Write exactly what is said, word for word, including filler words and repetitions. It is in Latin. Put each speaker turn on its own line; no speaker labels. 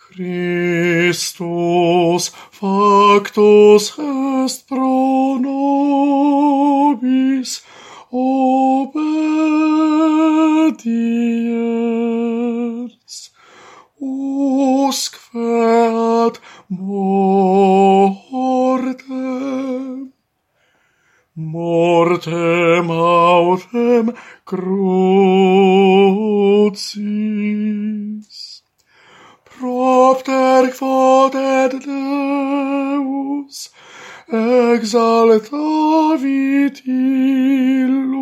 Christus factus est pro nobis obediens, usque ad mortem, mortem autem crucis, propter quod et Deus exaltavit illum